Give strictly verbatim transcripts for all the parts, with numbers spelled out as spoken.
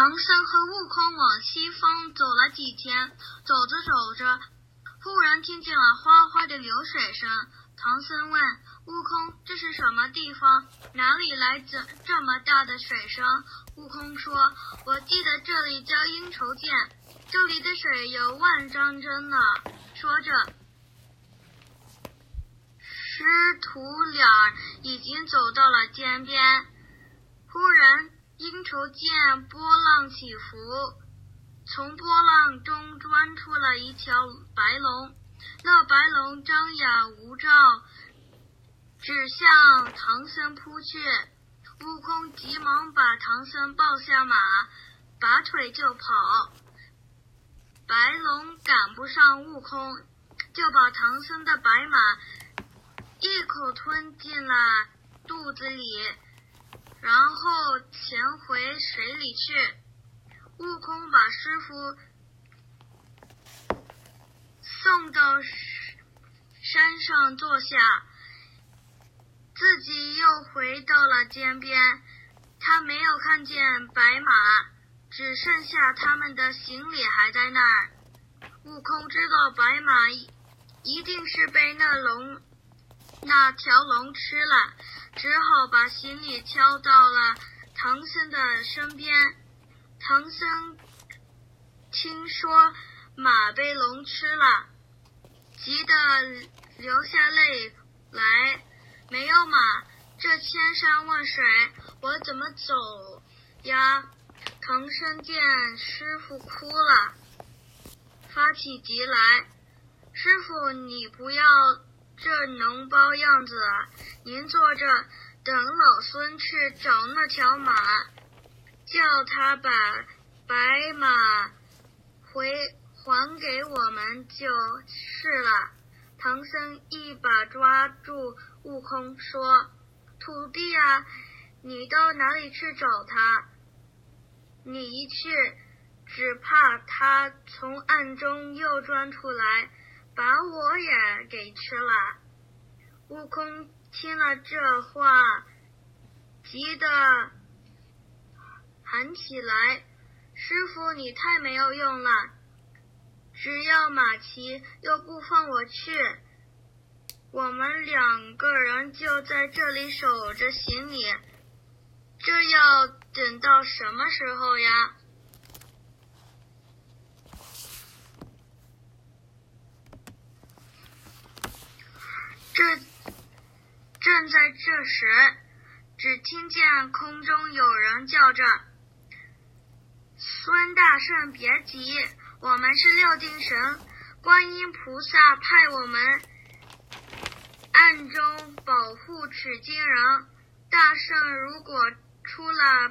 唐僧和悟空往西方走了几天，走着走着，忽然听见了哗哗的流水声。唐僧问悟空：“这是什么地方？哪里来这这么大的水声？”悟空说：“我记得这里叫阴愁涧，这里的水有万丈深呢。”说着，师徒俩已经走到了涧边。忽然阴愁涧波浪起伏，从波浪中钻出了一条白龙。那白龙张牙舞爪，指向唐僧扑去。悟空急忙把唐僧抱下马，拔腿就跑。白龙赶不上悟空，就把唐僧的白马一口吞进了肚子里，然后潜回水里去。悟空把师傅送到山上坐下，自己又回到了涧边。他没有看见白马，只剩下他们的行李还在那儿。悟空知道白马一定是被那龙那条龙吃了，只好把行李挑到了唐僧的身边。唐僧听说马被龙吃了，急得流下泪来。没有马，这千山万水，我怎么走呀？唐僧见师傅哭了，发起急来：“师傅，你不要这脓包样子啊！您坐着，等老孙去找那条马，叫他把白马回还给我们就是了。”唐僧一把抓住悟空，说：“徒弟啊，你到哪里去找他？你一去，只怕他从暗中又钻出来，把我也给吃了。”悟空听了这话，急得喊起来：“师傅，你太没有用了！只要马骑，又不放我去，我们两个人就在这里守着行李，这要等到什么时候呀？”这正在这时，只听见空中有人叫着：“孙大圣，别急，我们是六定神，观音菩萨派我们暗中保护取经人。大圣如果出了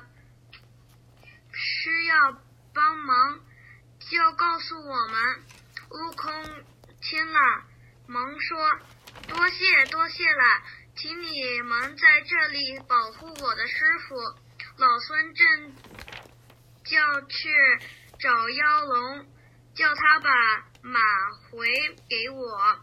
需要帮忙，就告诉我们。”悟空听了，忙说：“多谢多谢了，请你们在这里保护我的师傅。老孙正叫去找妖龙，叫他把马回给我。”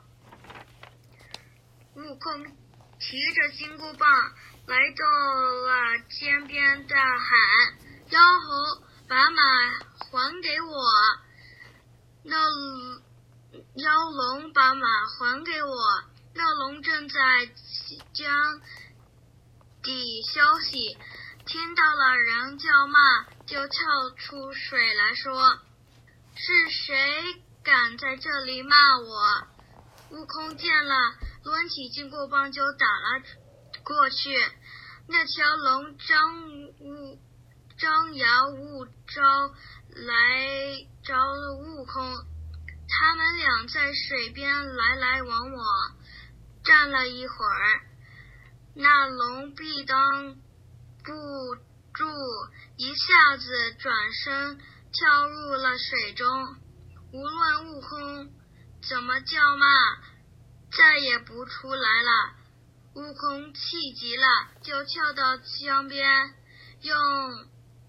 悟空提着金箍棒来到了涧边，大喊：“妖猴，把马还给我！”那妖龙把马还给我。那龙正在江底休息，听到了人叫骂，就跳出水来说：“是谁敢在这里骂我？”悟空见了，抡起金箍棒就打了过去。那条龙张悟张牙舞爪来找悟空，他们俩在水边来来往往，站了一会儿，那龙必当不住，一下子转身跳入了水中。无论悟空怎么叫骂，再也不出来了。悟空气急了，就跳到江边，用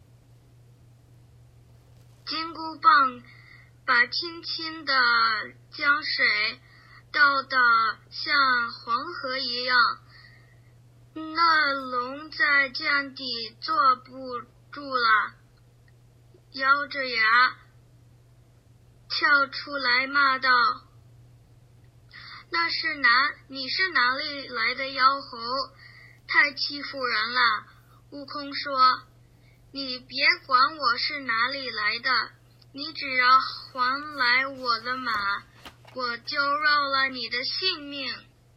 金箍棒把清清的江水倒得像黄河一样。那龙在江底坐不住了， 咬着牙跳出来骂道：那是哪你是哪里来的妖猴，太欺负人了。悟空说：你别管我是哪里来的，你只要还来我的马，我就饶了你的性命。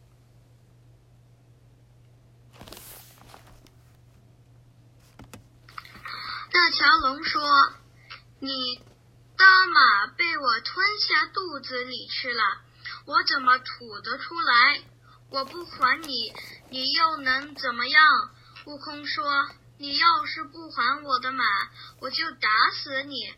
那条龙说：你的马被我吞下肚子里去了，我怎么吐得出来？我不还你，你又能怎么样？悟空说：你要是不还我的马，我就打死你，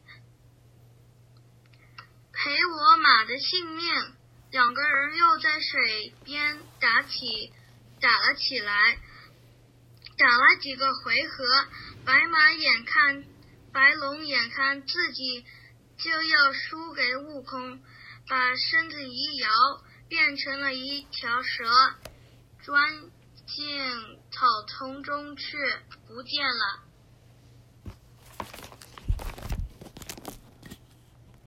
赔我马的性命。两个人又在水边打起打了起来，打了几个回合，白马眼看白龙眼看自己就要输给悟空，把身子一摇，变成了一条蛇，钻进草丛中去，不见了。